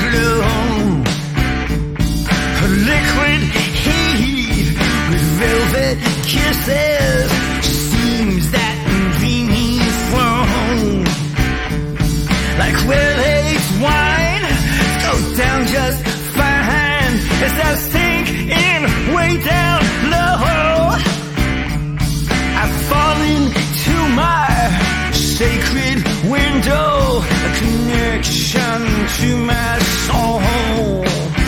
glow. Liquid heat with velvet kisses seems that dreamy throne. Like well-aged wine goes down just fine as I sink in way down low. I fall into my sacred window, a connection to my soul.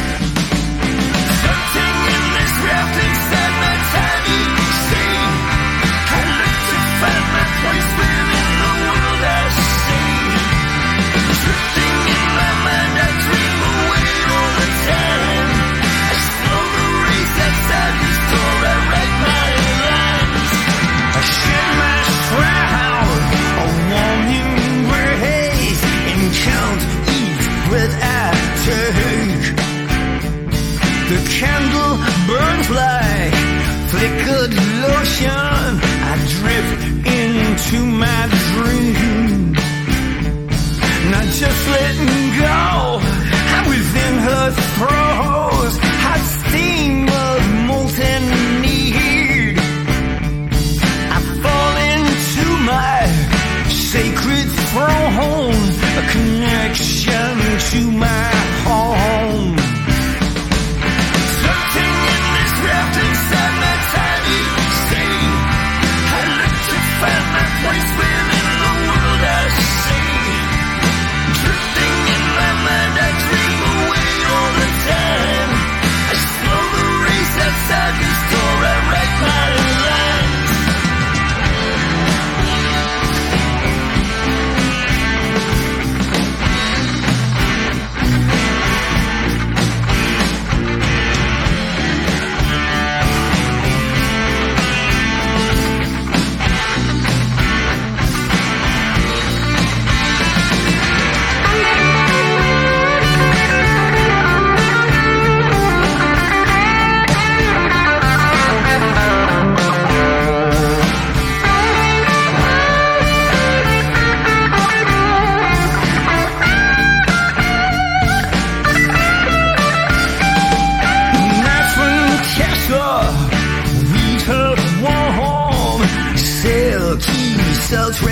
Floating in this raft inside my tiny sea, I look to find my place within the world I see. Drifting in my mind, I dream away all the time. I slow the race outside this door, I write my lines. I shed my shroud, a warm embrace, and count each breath I take. The candle burns like flickered lotion. I drift into my dream, not just letting go. I'm within her throes, hot steam of molten need. I fall into my sacred throne, a connection to my home. Floating in this raft inside my tiny sea, I look to find my place within the world I see. Drifting in my mind, I dream away all the time. I slow the race outside this door, I write my lines. Read her warm, silky, so